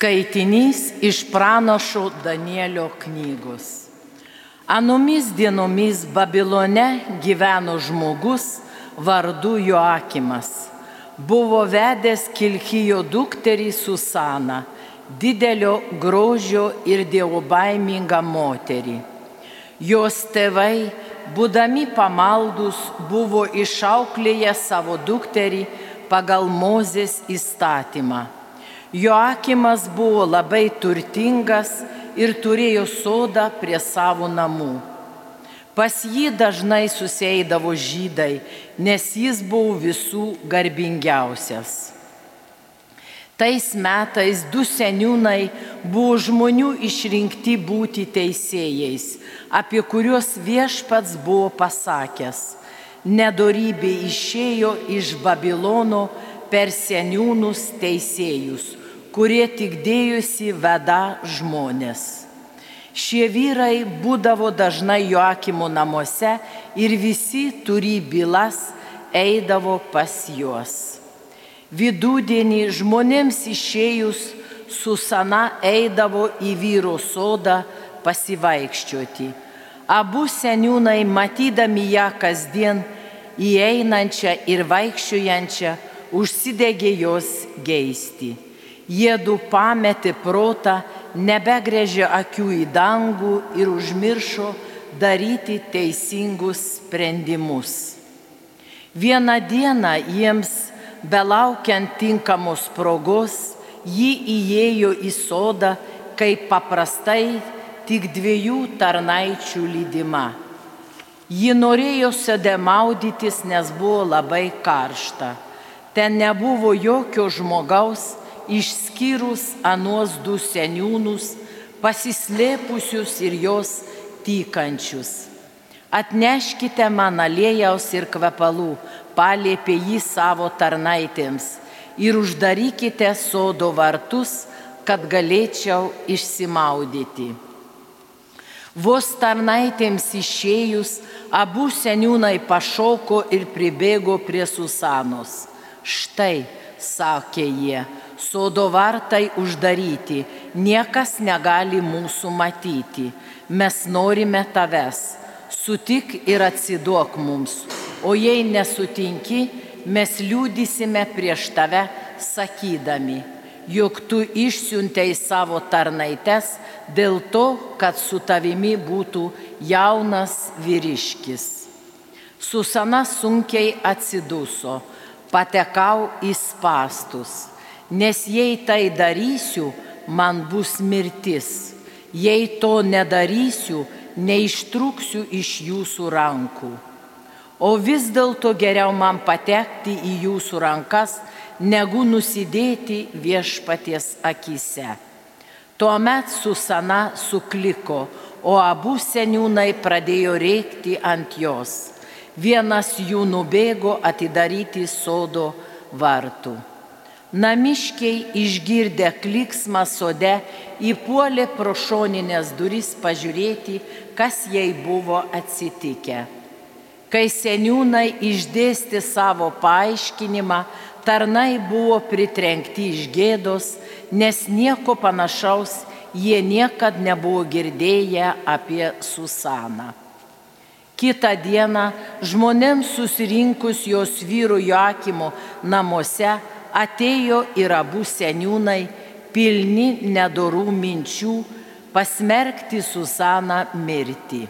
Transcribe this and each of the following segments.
Skaitinys iš pranašo Danielio knygos. Anomis dienomis Babilone gyveno žmogus vardu Joakimas. Buvo vedęs Kilkijo dukterį Susaną, didelio grožio ir dievobaimingą moterį. Jos tėvai, būdami pamaldus, buvo išauklėję savo dukterį pagal Mozės įstatymą. Joakimas buvo labai turtingas ir turėjo sodą prie savo namų. Pas jį dažnai susieidavo žydai, nes jis buvo visų garbingiausias. Tais metais 2 seniūnai buvo žmonių išrinkti būti teisėjais, apie kuriuos Viešpats buvo pasakęs: nedorybė išėjo iš Babilono per seniūnus teisėjus, kurie tik dėjosi vedą žmonės. Šie vyrai būdavo dažnai Joakimo namuose ir visi turį bylas eidavo pas juos. Vidudienį žmonėms išėjus Susana eidavo į vyro sodą pasivaikščioti. Abu seniūnai, matydami ją kasdien įeinančią ir vaikščiojančią, užsidegė jos geisti. Jiedu pametė protą, nebegręžė akių į dangų ir užmiršo daryti teisingus sprendimus. Vieną dieną jiems, belaukiant tinkamos progos, ji įėjo į sodą, kaip paprastai, tik 2 tarnaičių lydima. Ji norėjo sode maudytis, nes buvo labai karšta. Ten nebuvo jokio žmogaus, išskyrus anuos 2 seniūnus, pasislėpusius ir jos tykančius. Atneškite man aliejaus ir kvepalų, paliepė jį savo tarnaitėms, ir uždarykite sodo vartus, kad galėčiau išsimaudyti. Vos tarnaitėms išėjus, abu seniūnai pašoko ir pribėgo prie Susanos. Štai, sakė jie, sodo vartai uždaryti, niekas negali mūsų matyti. Mes norime tavęs, sutik ir atsiduok mums, o jei nesutinki, mes liudysime prieš tave, sakydami, jog tu išsiuntei savo tarnaites dėl to, kad su tavimi būtų jaunas vyriškis. Susana sunkiai atsiduso. Patekau į spąstus, nes jei tai darysiu, man bus mirtis. Jei to nedarysiu, neištruksiu iš jūsų rankų. O vis dėlto geriau man patekti į jūsų rankas, negu nusidėti Viešpaties akyse. Tuomet Susana sukliko, o abu seniūnai pradėjo rėkti ant jos. Vienas jų nubėgo atidaryti sodo vartų. Namiškiai išgirdę klyksmą sode, įpuolė pro šoninės duris pažiūrėti, kas jai buvo atsitikę. Kai seniūnai išdėstė savo paaiškinimą, tarnai buvo pritrenkti iš gėdos, nes nieko panašaus jie niekad nebuvo girdėję apie Susaną. Kitą dieną žmonėms susirinkus jos vyro Joakimo namuose atėjo ir abu seniūnai, pilni nedorų minčių, pasmerkti Susaną mirti.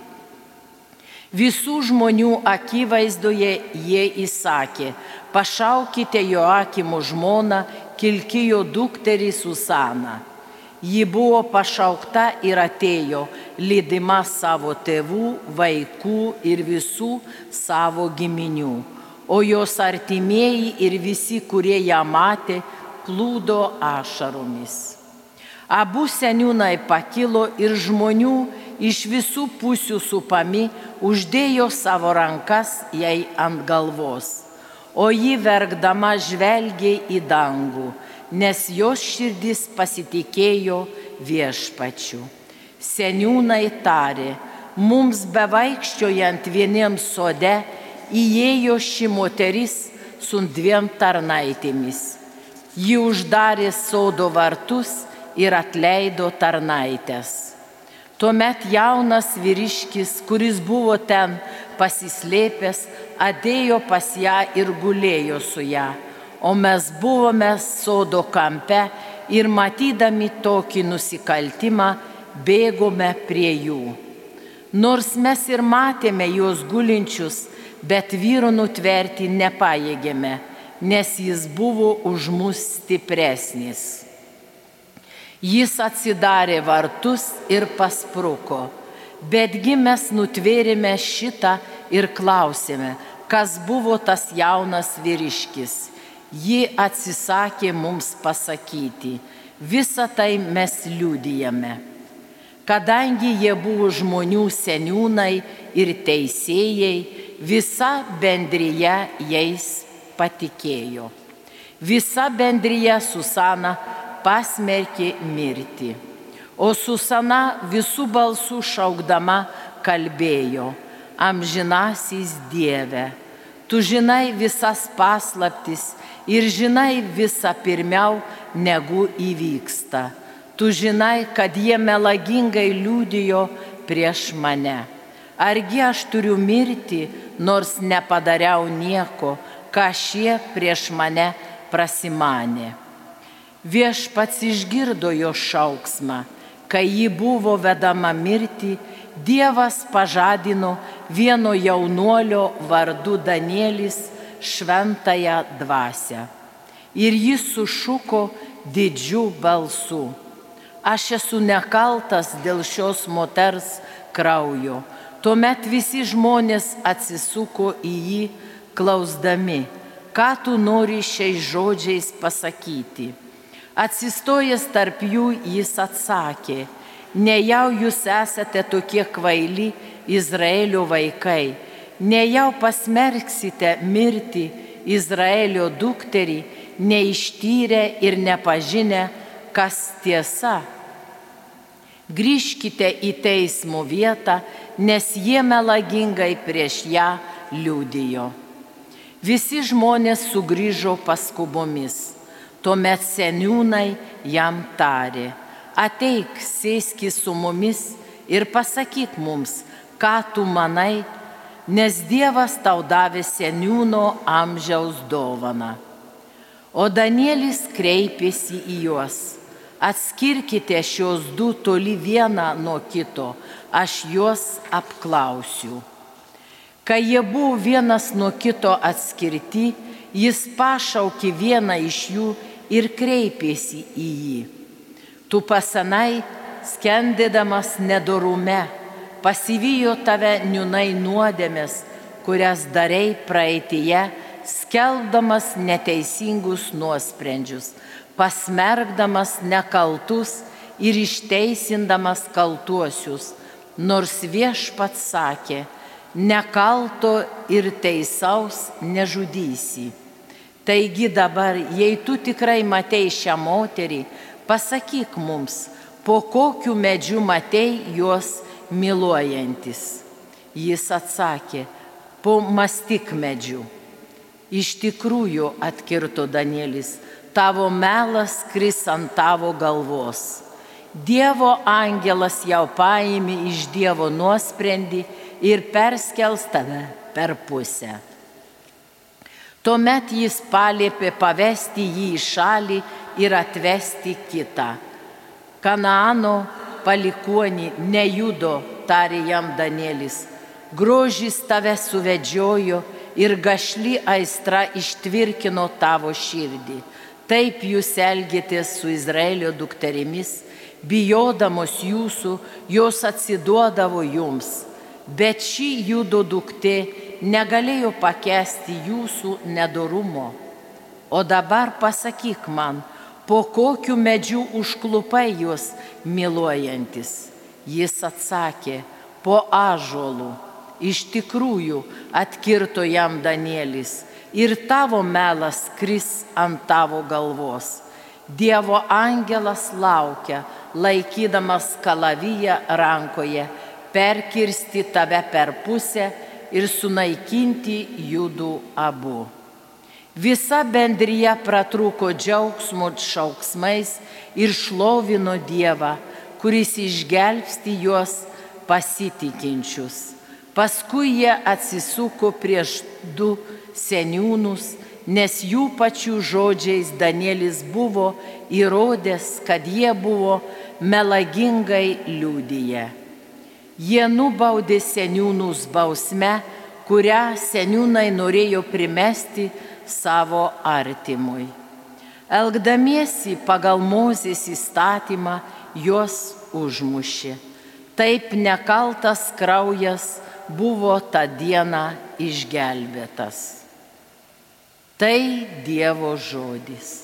Visų žmonių akivaizdoje jie įsakė: pašaukite Joakimo žmoną, Kilkijo dukterį Susaną. Ji buvo pašaukta ir atėjo, lydima savo tėvų, vaikų ir visų savo giminių. O jos artimieji ir visi, kurie ją matė, plūdo ašaromis. Abu seniūnai pakilo ir žmonių iš visų pusių supami uždėjo savo rankas jai ant galvos. O ji verkdama žvelgė į dangų, nes jos širdis pasitikėjo Viešpačiu. Seniūnai tarė: mums bevaikščiojant vieniems sode, įėjo ši moteris su 2 tarnaitėmis. Ji uždarė sodo vartus ir atleido tarnaitės. Tuomet jaunas vyriškis, kuris buvo ten pasislėpęs, atėjo pas ją ir gulėjo su ją, o mes buvome sodo kampe ir matydami tokį nusikaltimą, bėgome prie jų. Nors mes ir matėme juos gulinčius, bet vyro nutverti nepajėgėme, nes jis buvo už mus stipresnis. Jis atsidarė vartus ir paspruko, betgi mes nutvėrėme šitą ir klausėme, kas buvo tas jaunas vyriškis. Ji atsisakė mums pasakyti, visą tai mes liudijame. Kadangi jie buvo žmonių seniūnai ir teisėjai, visa bendrija jais patikėjo. Visa bendrija Susaną pasmerkė mirti, o Susana visų balsų šaukdama kalbėjo, amžinasis Dieve, tu žinai visas paslaptis ir žinai visą pirmiau, negu įvyksta. Tu žinai, kad jie melagingai liudijo prieš mane. Argi aš turiu mirti, nors nepadariau nieko, ką šie prieš mane prasimanė. Viešpats išgirdo jo šauksmą, kai ji buvo vedama mirti, Dievas pažadino vieno jaunuolio vardu Danielis šventąją dvasią. Ir jis sušuko didžiu balsu, aš esu nekaltas dėl šios moters kraujo. Tuomet visi žmonės atsisuko į jį, klausdami, ką tu nori šiais žodžiais pasakyti. Atsistojęs tarp jų jis atsakė, nejau jūs esate tokie kvaili Izraelio vaikai, nejau pasmerksite mirti Izraelio dukterį, neištyrę ir nepažinę, kas tiesa. Grįžkite į teismo vietą, nes jie melagingai prieš ją liudijo. Visi žmonės sugrįžo paskubomis. Tuomet seniūnai jam tarė, ateik, sėskis su mumis ir pasakyk mums, ką tu manai, nes Dievas tau davė seniūno amžiaus dovaną. O Danielis kreipėsi į juos, atskirkite šios du toli vieną nuo kito, aš juos apklausiu. Kai jie buvo vienas nuo kito atskirti, jis pašaukė vieną iš jų ir kreipėsi į jį. Tu pasenai, skendėdamas nedorume, pasivijo tave niūnai nuodėmės, kurias darei praeityje, skelbdamas neteisingus nuosprendžius, pasmerkdamas nekaltus ir išteisindamas kaltuosius, nors Viešpats sakė, nekalto ir teisaus nežudysi. Taigi dabar, jei tu tikrai matei šią moterį, pasakyk mums, po kokiu medžiu matei juos myluojantis. Jis atsakė, po mastikmedžiu. Iš tikrųjų, atkirto Danielis, tavo melas kris ant tavo galvos. Dievo angelas jau paėmė iš Dievo nuosprendį ir perskels tave per pusę. Tuomet jis paliepė pavesti jį į šalį ir atvesti kitą. Kanaano palikuonį nejudo, tarė jam Danielis, grožis tave suvedžiojo ir gašli aistra ištvirkino tavo širdį. Taip jūs elgėtės su Izraelio dukterimis, bijodamos jūsų, jos atsiduodavo jums. Bet ši Judo duktė negalėjo pakęsti jūsų nedorumo. O dabar pasakyk man, po kokiu medžiu užklupai juos myluojantis. Jis atsakė, po ąžuolu. Iš tikrųjų, atkirto jam Danielis, ir tavo melas kris ant tavo galvos. Dievo angelas laukia, laikydamas kalaviją rankoje, perkirsti tave per pusę ir sunaikinti judų abu. Visa bendrija pratrūko džiaugsmo šauksmais ir šlovino Dievą, kuris išgelbsti juos pasitikinčius. Paskui jie atsisuko prieš du seniūnus, nes jų pačių žodžiais Danielis buvo įrodęs, kad jie buvo melagingai liudiję. Jie nubaudė seniūnus bausme, kurią seniūnai norėjo primesti savo artimui. Elgdamiesi pagal Mozės įstatymą, juos užmušė. Taip nekaltas kraujas buvo tą dieną išgelbėtas. Tai Dievo žodis.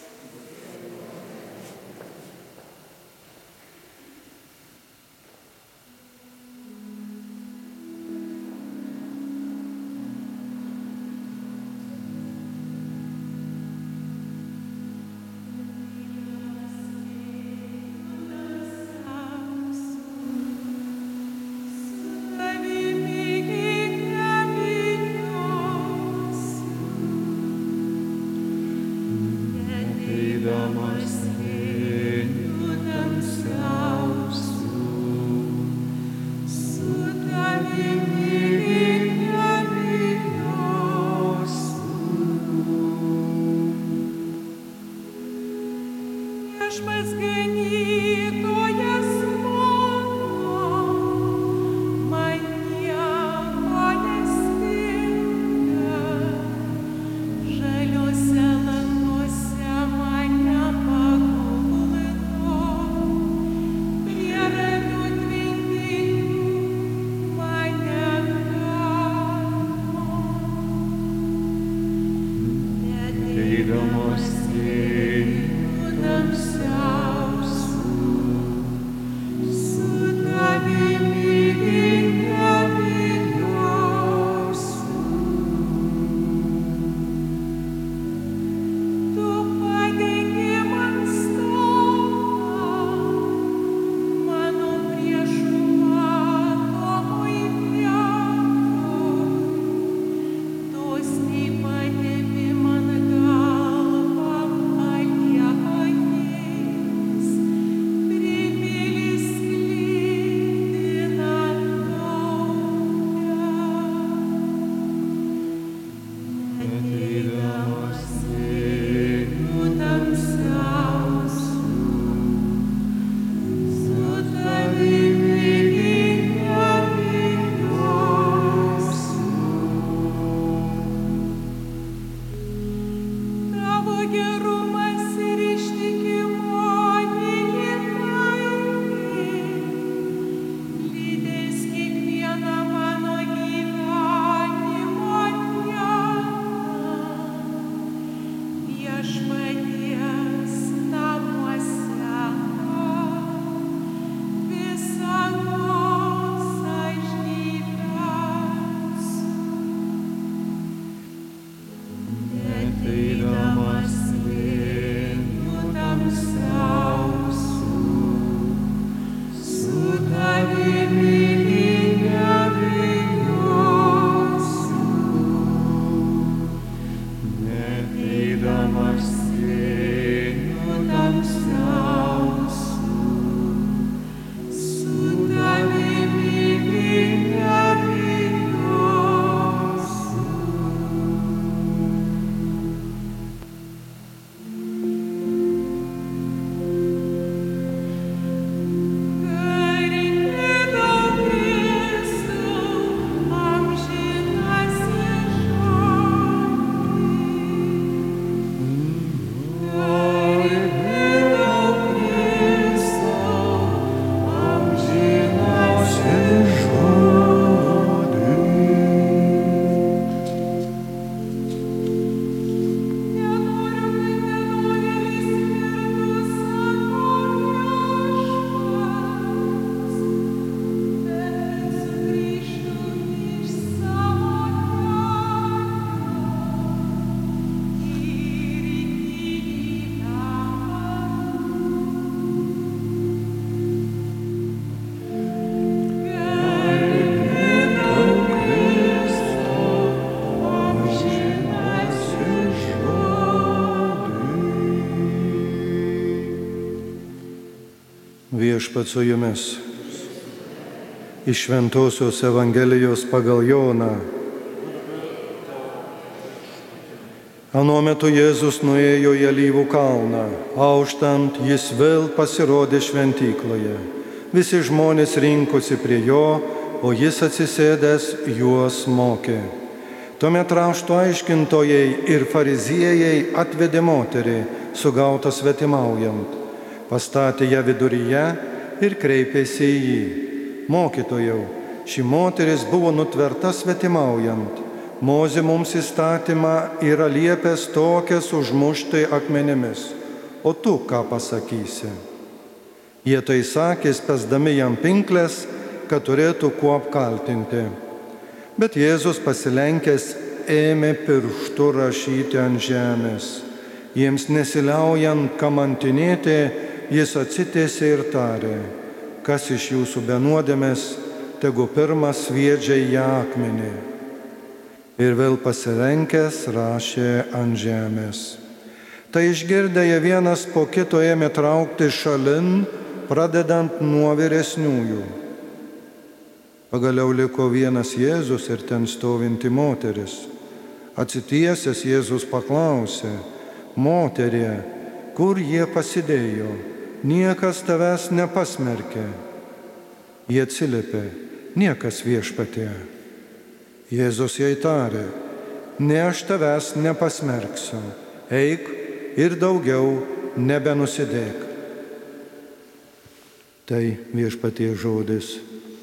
Viešpats su jumis. Iš Šventosios Evangelijos pagal Joną. Anuo metu Jėzus nuėjo į Alyvų kalną. Auštant, jis vėl pasirodė šventykloje. Visi žmonės rinkosi prie jo, o jis atsisėdęs juos mokė. Tuomet rašto aiškintojai ir fariziejai atvedė moterį, sugautą svetimaujant. Pastatė ją viduryje ir kreipėsi į jį. Mokytojau, ši moteris buvo nutverta svetimaujant. Mozė mums įstatymą yra liepęs tokias užmušti akmenimis. O tu ką pasakysi? Jie tai sakė, spęsdami jam pinkles, kad turėtų kuo apkaltinti. Bet Jėzus pasilenkęs ėmė pirštu rašyti ant žemės. Jiems nesiliaujant kamantinėti, jis atsitiesė ir tarė: kas iš jūsų be nuodėmės, tegu pirmas sviedžia į ją akmenį. Ir vėl pasilenkęs rašė ant žemės. Tai išgirdę jie vienas po kito ėmė traukti šalin, pradedant nuo vyresniųjų. Pagaliau liko vienas Jėzus ir ten stovinti moteris. Atsitiesęs Jėzus paklausė: moterie, kur jie pasidėjo? Niekas tavęs nepasmerkė. Jie atsiliepė: niekas, viešpatie. Jėzus jai tarė: ne, aš tavęs nepasmerksiu. Eik ir daugiau nebenusidėk. Tai viešpatie žodis.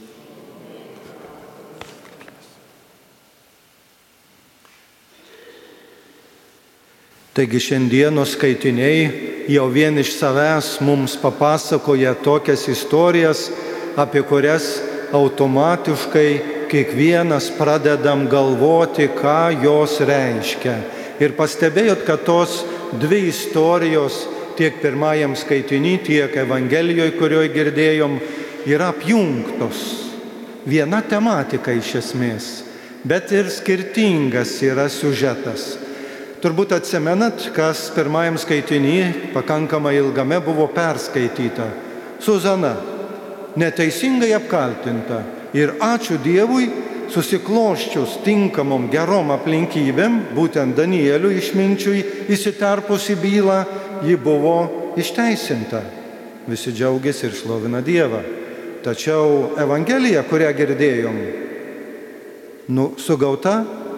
Taigi šiandienos skaitiniai jau vien iš savęs mums papasakoja tokias istorijas, apie kurias automatiškai kiekvienas pradedam galvoti, ką jos reiškia. Ir pastebėjot, kad tos dvi istorijos tiek pirmajam skaitiny, tiek Evangelijoje, kurioje girdėjom, yra apjungtos. Viena tematika iš esmės, bet ir skirtingas yra siužetas. Turbūt atsimenat, kas pirmajam skaitiny pakankamai ilgame buvo perskaityta. Zuzana, neteisingai apkaltinta. Ir ačiū Dievui, susikloščius tinkamom gerom aplinkybėm, būtent Danieliui išminčiui įsiterpus į bylą, ji buvo išteisinta. Visi džiaugiasi ir šlovina Dievą. Tačiau Evangelija, kurią girdėjom, sugauta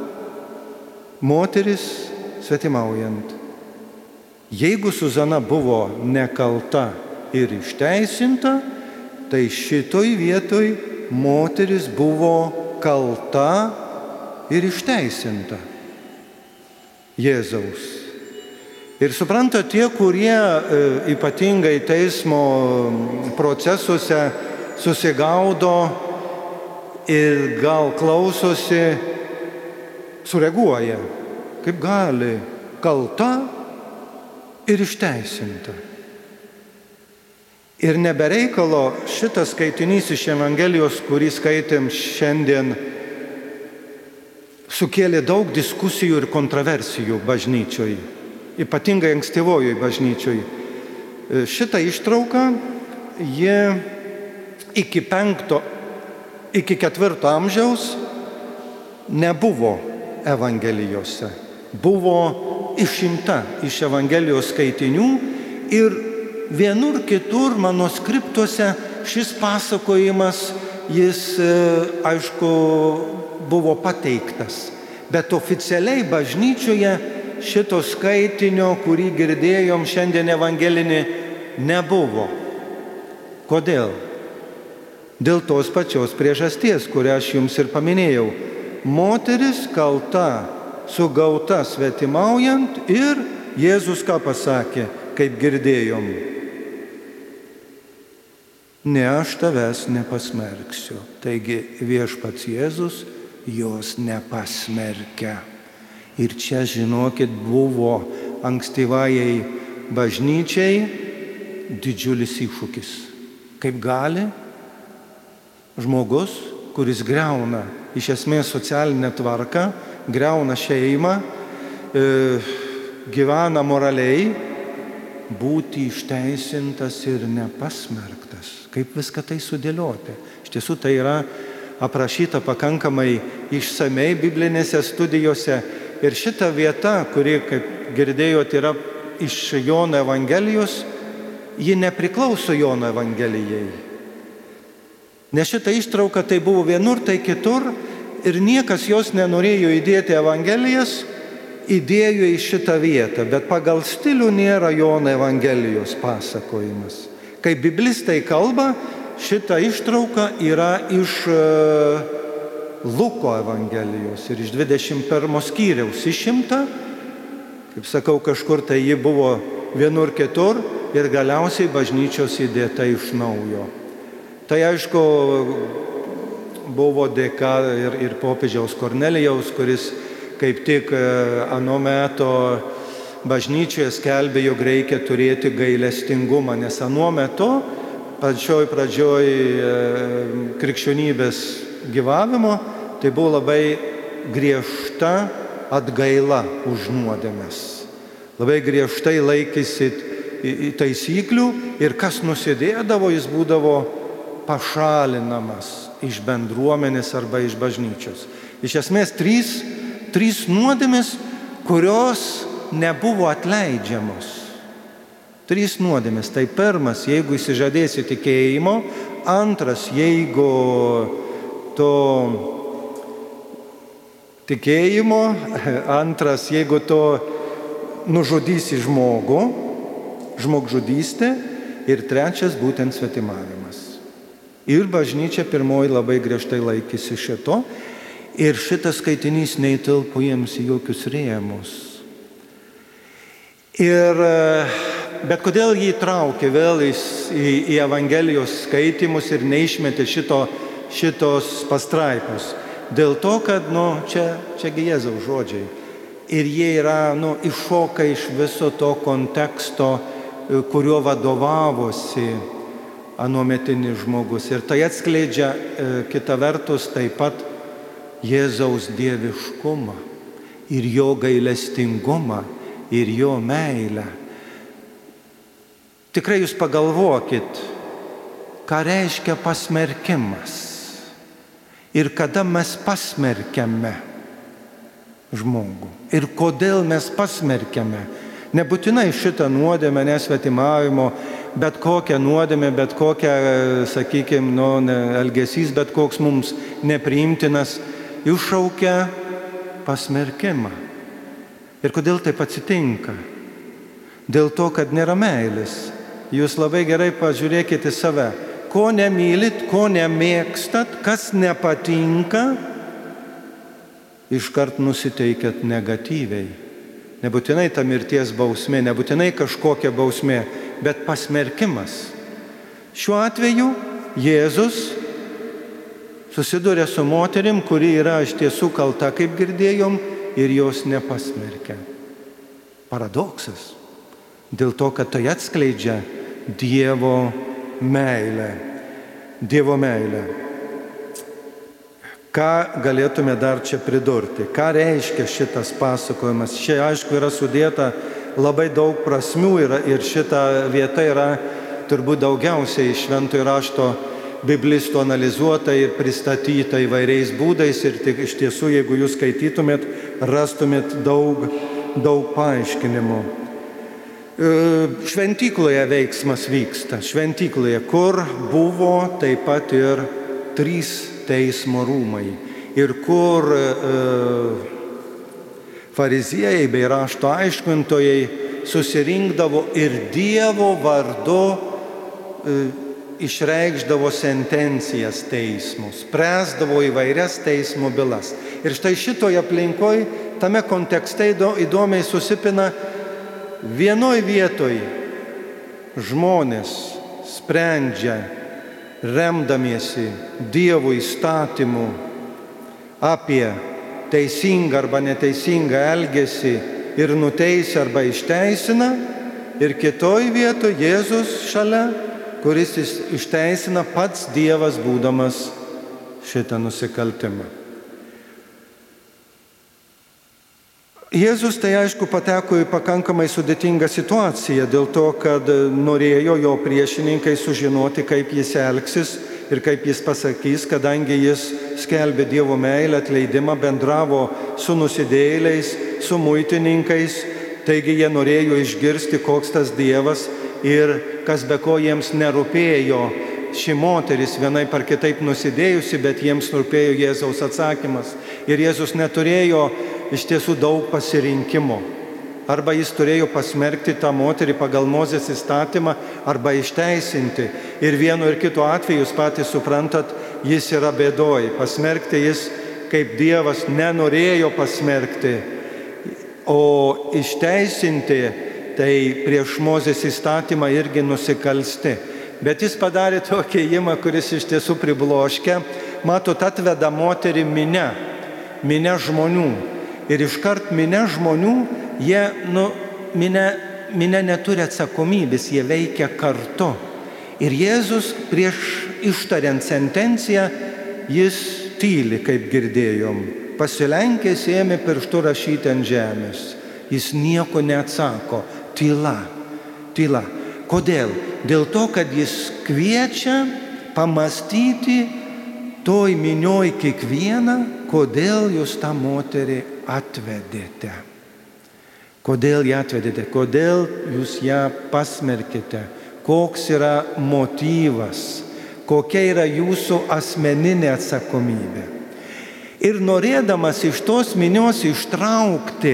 moteris svetimaujant. Jeigu Zuzana buvo nekalta ir išteisinta, tai šitoj vietoj moteris buvo kalta ir išteisinta Jėzaus. Ir supranta, tie, kurie ypatingai teismo procesuose susigaudo ir gal klausosi, sureaguoja. Kaip gali kalta ir išteisinta. Ir nebereikalo šitas skaitinys iš Evangelijos, kurį skaitėm šiandien, sukėlė daug diskusijų ir kontroversijų bažnyčioj, ypatingai ankstyvojoj bažnyčioj. Šitą ištrauką jie iki 4 amžiaus nebuvo Evangelijose. Buvo išimta iš Evangelijos skaitinių ir vienur kitur manuskriptuose šis pasakojimas, jis, aišku, buvo pateiktas. Bet oficialiai bažnyčioje šito skaitinio, kurį girdėjom šiandien evangelinį, nebuvo. Kodėl? Dėl tos pačios priežasties, kurią aš jums ir paminėjau. Moteris kalta, sugauta svetimaujant ir Jėzus ką pasakė, kaip girdėjom: ne, aš tavęs nepasmerksiu. Taigi viešpats Jėzus jos nepasmerkia. Ir čia, žinokit, buvo ankstyvajai bažnyčiai didžiulis iššūkis. Kaip gali žmogus, kuris greuna iš esmės socialinę tvarką, greuna šeimą, gyvena moraliai, būti išteisintas ir nepasmerktas. Kaip viską tai sudėlioti? Iš tiesų tai yra aprašyta pakankamai išsamei biblinėse studijose. Ir šita vieta, kuri, kaip girdėjote, yra iš Jono Evangelijos, ji nepriklauso Jono Evangelijai. Nes šita ištrauka tai buvo vienur, tai kitur ir niekas jos nenorėjo įdėti Evangelijas, įdėjo į šitą vietą, bet pagal stilių nėra Jono Evangelijos pasakojimas. Kai biblistai kalba, šita ištrauka yra iš Luko Evangelijos ir iš 21 skyriaus išimta. Kaip sakau, kažkur tai ji buvo vienur kitur ir galiausiai bažnyčios įdėta iš naujo. Tai aišku, buvo dėka ir popiežiaus Kornelijaus, kuris kaip tik ano meto bažnyčioje skelbė, jog reikia turėti gailestingumą, nes ano metu, pačioj pradžioj krikščionybės gyvavimo, tai buvo labai griežta atgaila už nuodėmes. Labai griežtai laikėsi taisyklių ir kas nusidėdavo, jis būdavo pašalinamas iš bendruomenės arba iš bažnyčios. Iš esmės trys nuodėmės, kurios nebuvo atleidžiamos. 3 nuodėmės. Tai pirmas, jeigu išsižadėsi tikėjimo. Antras, jeigu to tikėjimo. Antras, jeigu to nužudysi žmogų, žmogžudystė. Ir trečias, būtent svetimavimas. Ir bažnyčia pirmoji labai griežtai laikėsi šito. Ir šitas skaitinys neįtilpo jiems į jokius rėmus. Bet kodėl jį traukė vėl į Evangelijos skaitimus ir neišmetė šitos pastraipos? Dėl to, kad čiagi Jėzaus žodžiai. Ir jie yra iššoka iš viso to konteksto, kuriuo vadovavosi anuometinis žmogus. Ir tai atskleidžia kita vertus taip pat Jėzaus dieviškumą ir jo gailestingumą ir jo meilę. Tikrai jūs pagalvokit, ką reiškia pasmerkimas ir kada mes pasmerkiame žmogų ir kodėl mes pasmerkiame. Nebūtinai šitą nuodėmę nesvetimavimo, bet kokią nuodėmę, bet kokią, sakykime, elgesys, bet koks mums nepriimtinas, iššaukia pasmerkimą. Ir kodėl taip atsitinka? Dėl to, kad nėra meilės. Jūs labai gerai pažiūrėkite save. Ko nemylit, ko nemėgstat, kas nepatinka, iškart nusiteikėt negatyviai. Nebūtinai ta mirties bausmė, nebūtinai kažkokia bausmė, bet pasmerkimas. Šiuo atveju Jėzus susiduria su moterim, kuri yra iš tiesų kalta, kaip girdėjom, ir jos nepasmerkia. Paradoksas. Dėl to, kad tai atskleidžia Dievo meilę. Dievo meilę. Ką galėtume dar čia pridurti? Ką reiškia šitas pasakojimas? Čia, aišku, yra sudėta labai daug prasmių ir šita vieta yra turbūt daugiausiai šventojo rašto biblistų analizuota ir pristatyta įvairiais būdais. Ir tik iš tiesų, jeigu jūs skaitytumėt, rastumėt daug paaiškinimų. Šventykloje veiksmas vyksta. Šventykloje, kur buvo taip pat ir 3 teismo rūmai ir kur fariziejai bei rašto aiškintojai susirinkdavo ir Dievo vardu išreikšdavo sentencijas teismų, spręsdavo įvairias teismo bylas. Ir štai šitoje aplinkoje, tame kontekste įdomiai susipina vienoj vietoj žmonės sprendžia remdamiesi Dievo įstatymu apie teisingą arba neteisingą elgesį ir nuteisia arba išteisina, ir kitoj vietoj Jėzus šalia, kuris išteisina pats Dievas būdamas šitą nusikaltimą. Jėzus tai aišku pateko į pakankamai sudėtingą situaciją dėl to, kad norėjo jo priešininkai sužinoti, kaip jis elgsis ir kaip jis pasakys, kadangi jis skelbė Dievo meilę, atleidimą, bendravo su nusidėjėliais, su muitininkais, taigi jie norėjo išgirsti, koks tas Dievas ir kas be ko jiems nerūpėjo. Ši moteris vienaip ar kitaip nusidėjusi, bet jiems rūpėjo Jėzaus atsakymas. Ir Jėzus neturėjo iš tiesų daug pasirinkimo. Arba jis turėjo pasmerkti tą moterį pagal Mozės įstatymą, arba išteisinti. Ir vienu ir kitu atveju, jūs patys suprantat, jis yra bėdoj. Pasmerkti jis kaip Dievas nenorėjo pasmerkti, o išteisinti tai prieš Mozės įstatymą irgi nusikalsti. Bet jis padarė tokį ėjimą, kuris iš tiesų pribloškia. Matot, atveda moterį minia žmonių. Ir iškart minia žmonių, minia neturi atsakomybės, jie veikia kartu. Ir Jėzus prieš ištariant sentenciją, jis tyli, kaip girdėjom. Pasilenkęs ėmė pirštu rašyti ant žemės. Jis nieko neatsako. Tyla. Kodėl? Dėl to, kad jis kviečia pamastyti toj minioj kiekvieną, kodėl jūs tą moterį atvedėte. Kodėl ją atvedėte? Kodėl jūs ją pasmerkite? Koks yra motyvas? Kokia yra jūsų asmeninė atsakomybė? Ir norėdamas iš tos minios ištraukti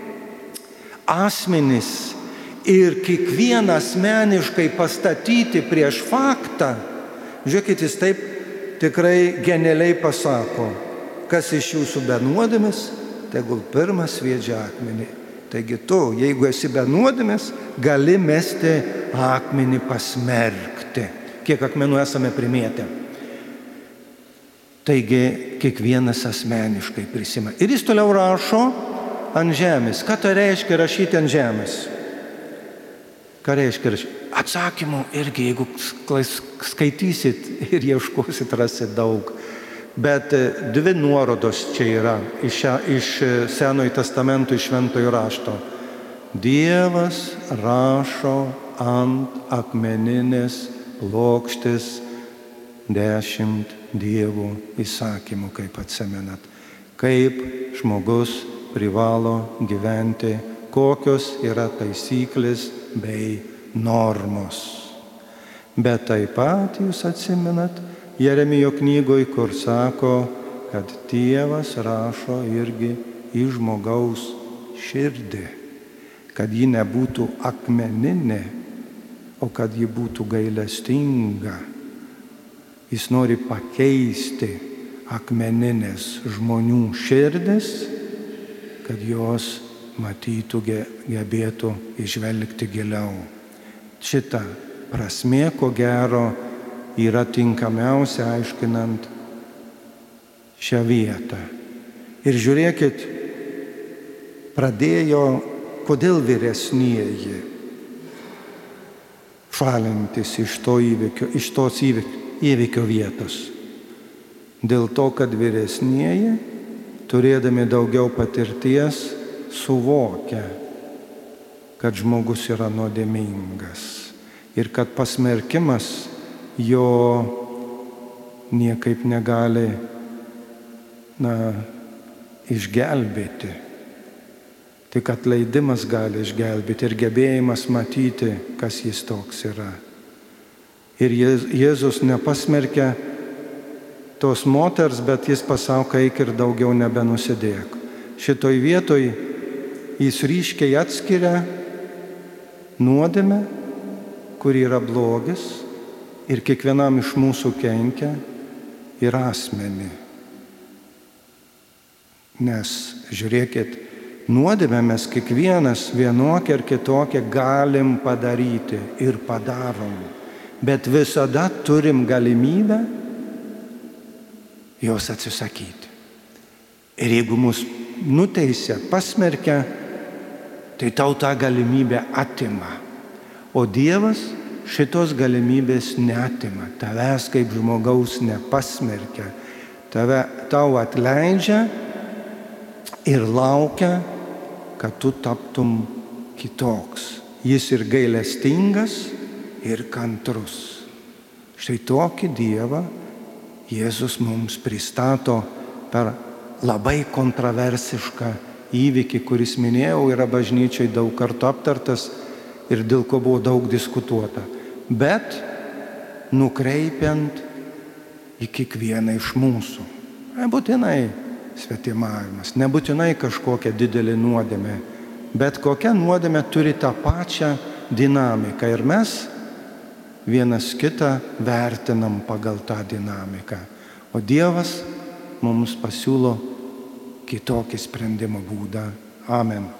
asmenis ir kiekvieną asmeniškai pastatyti prieš faktą, žiūrėkit, jis taip tikrai genialiai pasako, kas iš jūsų be nuodėmės, tegul pirmas sviedžia akmenį. Taigi tu, jeigu esi be nuodėmės, gali mesti akmenį pasmerkti. Kiek akmenų esame primėtę. Taigi kiekvienas asmeniškai prisima. Ir jis toliau rašo ant žemės. Ką tai reiškia rašyti ant žemės? Ką reiškia rašyti? Atsakymų irgi, jeigu skaitysit ir ieškosit, rasit daug. Bet dvi nuorodos čia yra iš Senojo testamento, iš Šventojo rašto. Dievas rašo ant akmeninės plokštės 10 Dievo įsakymų, kaip atsimenat. Kaip žmogus privalo gyventi, kokios yra taisyklės bei normos. Bet taip pat jūs atsimenat Jeremijo knygoje, kur sako, kad Dievas rašo irgi į žmogaus širdį, kad ji nebūtų akmeninė, o kad ji būtų gailestinga. Jis nori pakeisti akmeninės žmonių širdis, kad jos matytų, gebėtų išvelgti giliau. Šita prasmė, ko gero, yra tinkamiausia aiškinant šią vietą. Ir žiūrėkit, pradėjo, kodėl vyresnieji šalintis iš tos įvykio vietos. Dėl to, kad vyresnieji, turėdami daugiau patirties, suvokia, kad žmogus yra nuodėmingas ir kad pasmerkimas jo niekaip negali išgelbėti. Tik atleidimas gali išgelbėti ir gebėjimas matyti, kas jis toks yra. Ir Jėzus nepasmerkia tos moters, bet jis pasako, eik ir daugiau nebenusidėk. Šitoj vietoj jis ryškiai atskiria nuodėmę, kur yra blogis ir kiekvienam iš mūsų kenkia, ir asmenį. Nes, žiūrėkit, nuodėmę mes kiekvienas vienokią ar kitokią galim padaryti ir padarom, bet visada turim galimybę jos atsisakyti. Ir jeigu mus nuteisia, pasmerkia, tai tau tą galimybę atima. O Dievas šitos galimybės neatima. Tavęs kaip žmogaus nepasmerkia. Tau atleidžia ir laukia, kad tu taptum kitoks. Jis ir gailestingas, ir kantrus. Štai tokį Dievą Jėzus mums pristato per labai kontroversišką įvykį, kuris, minėjau, yra bažnyčiai daug kartų aptartas ir dėl ko buvo daug diskutuota. Bet nukreipiant į kiekvieną iš mūsų. Nebūtinai svetimavimas, nebūtinai kažkokia didelė nuodėmė, bet kokia nuodėmė turi tą pačią dinamiką ir mes vienas kitą vertinam pagal tą dinamiką. O Dievas mums pasiūlo kitokį sprendimo būdą. Amen.